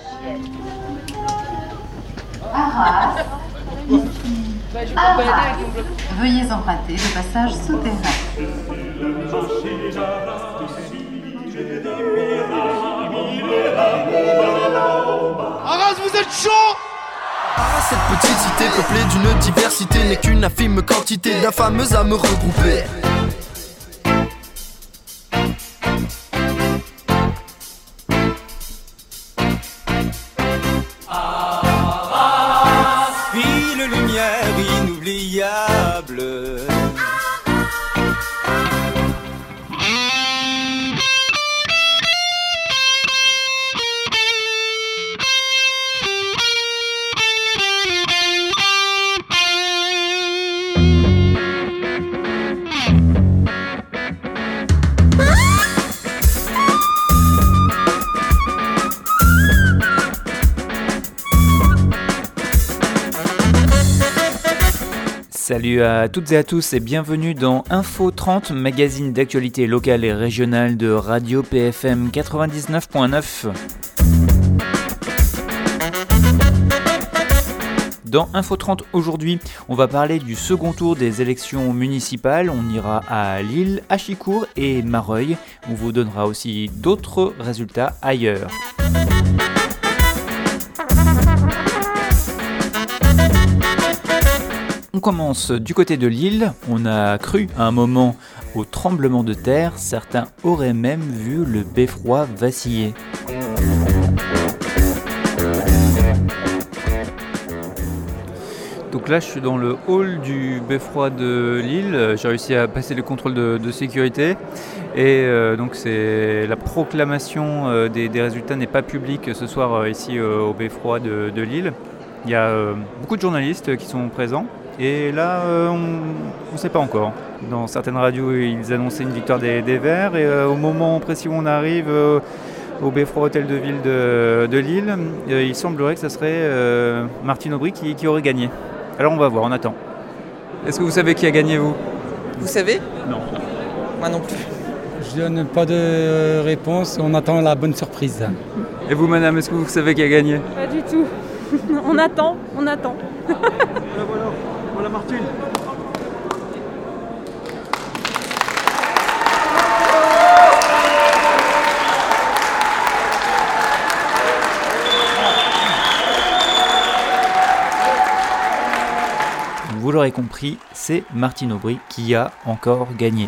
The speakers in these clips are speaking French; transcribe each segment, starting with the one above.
Arras, ici. Arras. Veuillez emprunter le passage souterrain. Arras, vous êtes chaud! Arras, cette petite cité peuplée d'une diversité n'est qu'une infime quantité d'infâmes âmes regroupées. Ville lumière inoubliable. Salut à toutes et à tous et bienvenue dans Info 30, magazine d'actualité locale et régionale de Radio PFM 99.9. Dans Info 30 aujourd'hui, on va parler du second tour des élections municipales. On ira à Lille, Achicourt et Mareuil. On vous donnera aussi d'autres résultats ailleurs. On commence du côté de Lille. On a cru à un moment au tremblement de terre. Certains auraient même vu le beffroi vaciller. Donc là, je suis dans le hall du beffroi de Lille. J'ai réussi à passer les contrôles de sécurité. Et donc c'est la proclamation des résultats n'est pas publique ce soir ici au beffroi de Lille. Il y a beaucoup de journalistes qui sont présents. Et là, on ne sait pas encore. Dans certaines radios, ils annonçaient une victoire des Verts. Et au moment précis où on arrive au Beffroi Hôtel de Ville de Lille, il semblerait que ce serait Martine Aubry qui aurait gagné. Alors on va voir, on attend. Est-ce que vous savez qui a gagné, vous ? Vous savez ? Non. Moi non plus. Je donne pas de réponse, on attend la bonne surprise. Et vous, madame, est-ce que vous savez qui a gagné ? Pas du tout. On attend. Voilà Martine. Vous l'aurez compris, c'est Martine Aubry qui a encore gagné.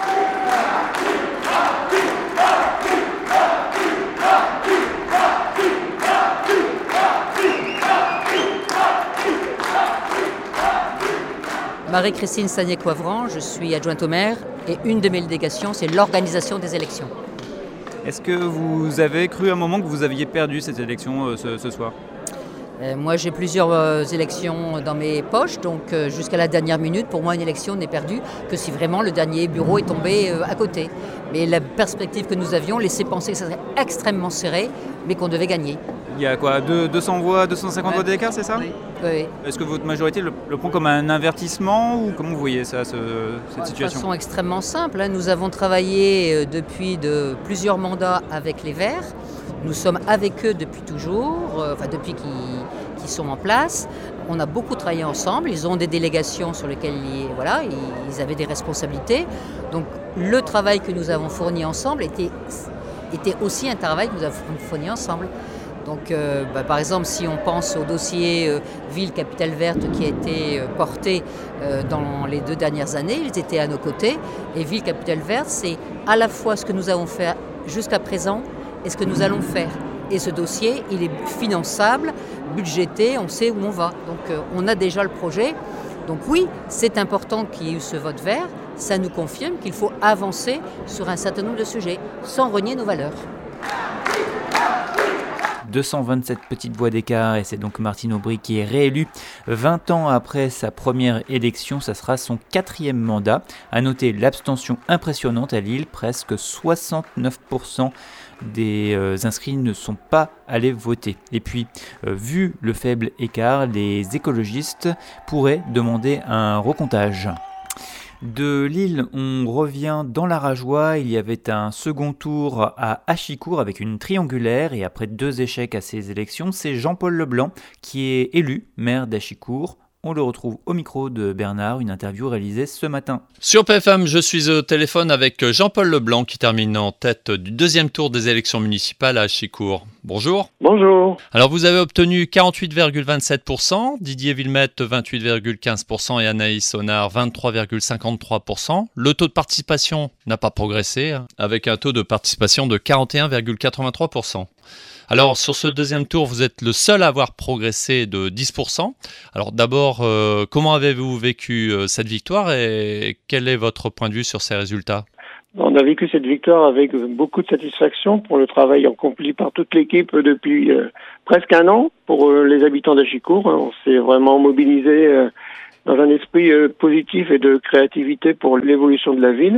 Marie-Christine Sagné-Coivran, je suis adjointe au maire et une de mes délégations, c'est l'organisation des élections. Est-ce que vous avez cru à un moment que vous aviez perdu cette élection ce soir ? Moi, j'ai plusieurs élections dans mes poches, donc jusqu'à la dernière minute, pour moi, une élection n'est perdue que si vraiment le dernier bureau est tombé à côté. Mais la perspective que nous avions laissait penser que ça serait extrêmement serré, mais qu'on devait gagner. Il y a quoi, 200 voix, 250 voix d'écart, c'est ça ? Oui. Est-ce que votre majorité le prend comme un avertissement ou comment vous voyez ça, cette situation ? De façon extrêmement simple. Nous avons travaillé depuis plusieurs mandats avec les Verts. Nous sommes avec eux depuis toujours, depuis qu'ils sont en place. On a beaucoup travaillé ensemble. Ils ont des délégations sur lesquelles ils avaient des responsabilités. Donc le travail que nous avons fourni ensemble était aussi un travail que nous avons fourni ensemble. Donc, par exemple, si on pense au dossier Ville Capitale Verte qui a été porté dans les 2 dernières années, ils étaient à nos côtés. Et Ville Capitale Verte, c'est à la fois ce que nous avons fait jusqu'à présent et ce que nous allons faire. Et ce dossier, il est finançable, budgété, on sait où on va. Donc, on a déjà le projet. Donc oui, c'est important qu'il y ait eu ce vote vert. Ça nous confirme qu'il faut avancer sur un certain nombre de sujets sans renier nos valeurs. 227 petites voix d'écart et c'est donc Martine Aubry qui est réélue 20 ans après sa première élection. Ça sera son 4e mandat. À noter l'abstention impressionnante à Lille, presque 69% des inscrits ne sont pas allés voter. Et puis, vu le faible écart, les écologistes pourraient demander un recomptage. De Lille, on revient dans l'Arajois. Il y avait un second tour à Achicourt avec une triangulaire et après 2 échecs à ces élections, c'est Jean-Paul Leblanc qui est élu maire d'Achicourt. On le retrouve au micro de Bernard, une interview réalisée ce matin. Sur PFM, je suis au téléphone avec Jean-Paul Leblanc qui termine en tête du 2e tour des élections municipales à Achicourt. Bonjour. Bonjour. Alors vous avez obtenu 48,27%, Didier Villemette 28,15% et Anaïs Honard 23,53%. Le taux de participation n'a pas progressé, avec un taux de participation de 41,83%. Alors, sur ce 2e tour, vous êtes le seul à avoir progressé de 10%. Alors d'abord, comment avez-vous vécu cette victoire et quel est votre point de vue sur ces résultats ? On a vécu cette victoire avec beaucoup de satisfaction pour le travail accompli par toute l'équipe depuis presque un an pour les habitants d'Achicourt. On s'est vraiment mobilisé dans un esprit positif et de créativité pour l'évolution de la ville.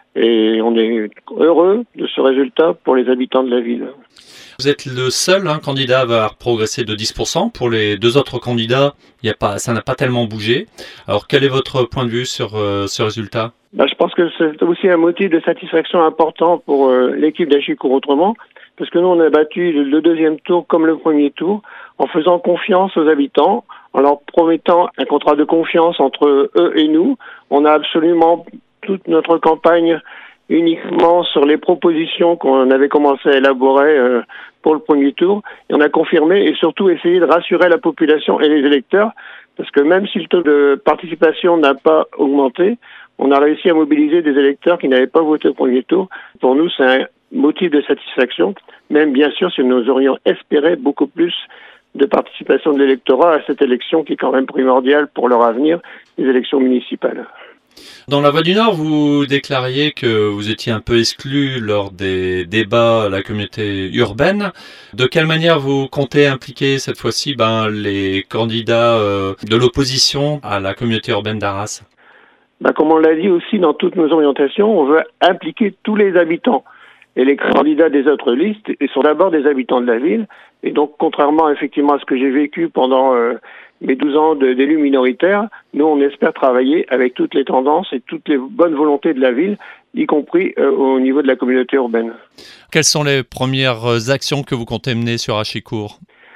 Et on est heureux de ce résultat pour les habitants de la ville. Vous êtes le seul candidat à avoir progressé de 10%. Pour les 2 autres candidats, ça n'a pas tellement bougé. Alors quel est votre point de vue sur ce résultat ? Je pense que c'est aussi un motif de satisfaction important pour l'équipe d'Achicourt autrement, parce que nous on a battu le 2e tour comme le 1er tour, en faisant confiance aux habitants, en leur promettant un contrat de confiance entre eux et nous. On a absolument toute notre campagne uniquement sur les propositions qu'on avait commencé à élaborer pour le 1er tour. Et on a confirmé et surtout essayé de rassurer la population et les électeurs, parce que même si le taux de participation n'a pas augmenté, on a réussi à mobiliser des électeurs qui n'avaient pas voté au 1er tour. Pour nous, c'est un motif de satisfaction, même bien sûr si nous aurions espéré beaucoup plus de participation de l'électorat à cette élection qui est quand même primordiale pour leur avenir, les élections municipales. Dans la Voix du Nord, vous déclariez que vous étiez un peu exclu lors des débats à la communauté urbaine. De quelle manière vous comptez impliquer cette fois-ci les candidats de l'opposition à la communauté urbaine d'Arras ? Comme on l'a dit aussi dans toutes nos orientations, on veut impliquer tous les habitants. Et les candidats des autres listes sont d'abord des habitants de la ville. Et donc, contrairement effectivement à ce que j'ai vécu pendant mes 12 ans d'élu minoritaire, nous, on espère travailler avec toutes les tendances et toutes les bonnes volontés de la ville, y compris au niveau de la communauté urbaine. Quelles sont les premières actions que vous comptez mener sur Achicourt ?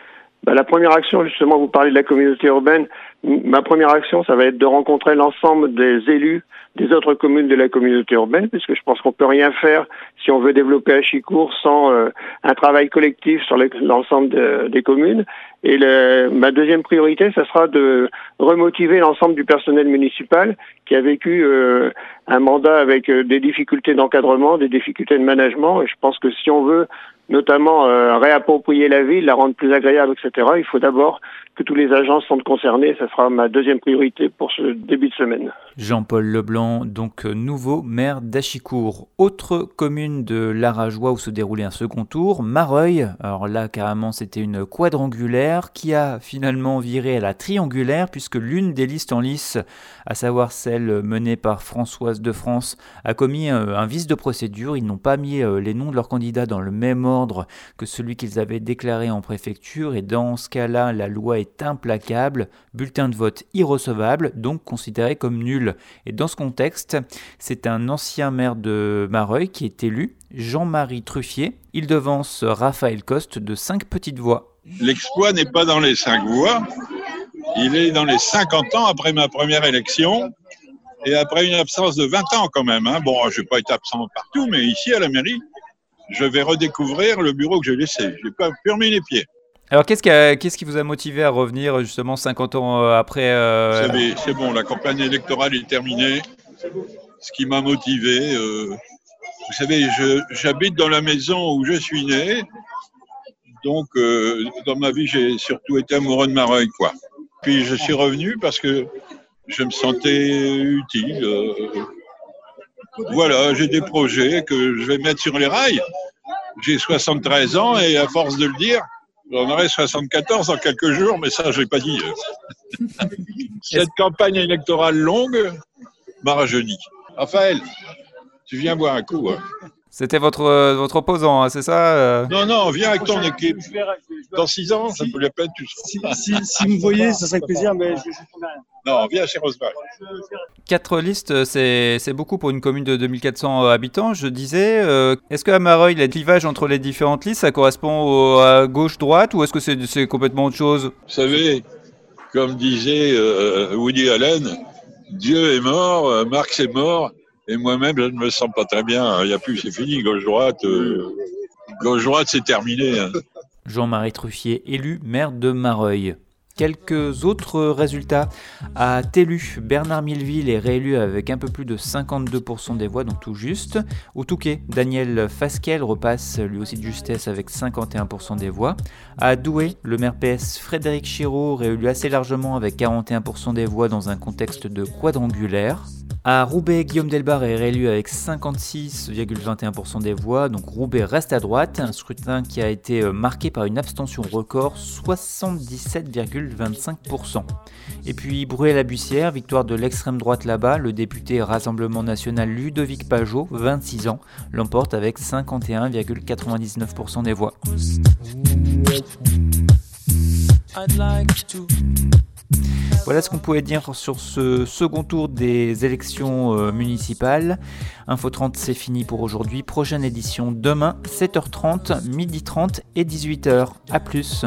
La première action, justement, vous parlez de la communauté urbaine. Ma première action, ça va être de rencontrer l'ensemble des élus des autres communes de la communauté urbaine, puisque je pense qu'on peut rien faire si on veut développer Achicourt sans un travail collectif sur l'ensemble des communes. Et ma deuxième priorité, ça sera de remotiver l'ensemble du personnel municipal qui a vécu un mandat avec des difficultés d'encadrement, des difficultés de management. Et je pense que si on veut notamment réapproprier la ville, la rendre plus agréable, etc., il faut d'abord que tous les agents sont concernés. Ça sera ma deuxième priorité pour ce début de semaine. Jean-Paul Leblanc, donc nouveau maire d'Achicourt. Autre commune de l'Arajois où se déroulait un second tour, Mareuil. Alors là, carrément, c'était une quadrangulaire qui a finalement viré à la triangulaire puisque l'une des listes en lice, à savoir celle menée par Françoise de France, a commis un vice de procédure. Ils n'ont pas mis les noms de leurs candidats dans le même ordre que celui qu'ils avaient déclaré en préfecture et dans ce cas-là, la loi est implacable, bulletin de vote irrecevable, donc considéré comme nul. Et dans ce contexte, c'est un ancien maire de Mareuil qui est élu, Jean-Marie Truffier. Il devance Raphaël Coste de 5 petites voix. L'exploit n'est pas dans les 5 voix, il est dans les 50 ans après ma première élection et après une absence de 20 ans quand même. Bon, je ne vais pas être absent partout, mais ici à la mairie, je vais redécouvrir le bureau que j'ai laissé. Je n'ai pas pu remis les pieds. Alors, qu'est-ce qui vous a motivé à revenir justement 50 ans après Vous savez, c'est bon, la campagne électorale est terminée. Ce qui m'a motivé, vous savez, j'habite dans la maison où je suis né. Donc, dans ma vie, j'ai surtout été amoureux de Mareuil, quoi. Puis, je suis revenu parce que je me sentais utile. Voilà, j'ai des projets que je vais mettre sur les rails. J'ai 73 ans et à force de le dire, j'en aurai 74 dans quelques jours, mais ça, je ne l'ai pas dit. Cette campagne électorale longue m'a rajeuni. Raphaël, tu viens boire un coup. C'était votre opposant, c'est ça Non, viens avec ton équipe. Dans 6 ans, ça peut la peine, tu seras. Si vous me voyez, ça serait plaisir, mais je ne Non, viens chez Rosemary. 4 listes, c'est beaucoup pour une commune de 2400 habitants. Je disais, est-ce qu'à Mareuil, le clivage entre les différentes listes, ça correspond à gauche-droite ou est-ce que c'est complètement autre chose ? Vous savez, comme disait Woody Allen, Dieu est mort, Marx est mort, et moi-même, je ne me sens pas très bien. Il n'y a plus, c'est fini, gauche-droite. Gauche-droite, c'est terminé. Hein. Jean-Marie Truffier, élu maire de Mareuil. Quelques autres résultats. À Tellu, Bernard Milleville est réélu avec un peu plus de 52% des voix, donc tout juste. Au Touquet, Daniel Fasquelle repasse lui aussi de justesse avec 51% des voix. À Douai, le maire PS Frédéric Chiraud réélu assez largement avec 41% des voix dans un contexte de quadrangulaire. À Roubaix, Guillaume Delbarre est réélu avec 56,21% des voix, donc Roubaix reste à droite, un scrutin qui a été marqué par une abstention record, 77,25%. Et puis Bruay-la-Bussière, victoire de l'extrême droite là-bas, le député Rassemblement National Ludovic Pajot, 26 ans, l'emporte avec 51,99% des voix. Voilà ce qu'on pouvait dire sur ce second tour des élections municipales. Info 30, c'est fini pour aujourd'hui. Prochaine édition demain, 7h30, 12h30 et 18h. A plus.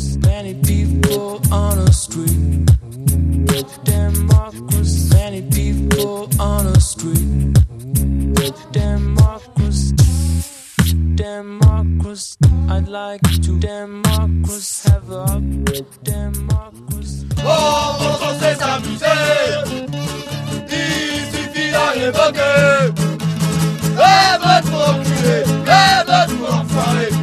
Democracy, I'd like to democracy, have a democracy. Oh, on sait s'amuser, il suffit d'en évoquer. Et votre enculé, et votre enfoiré.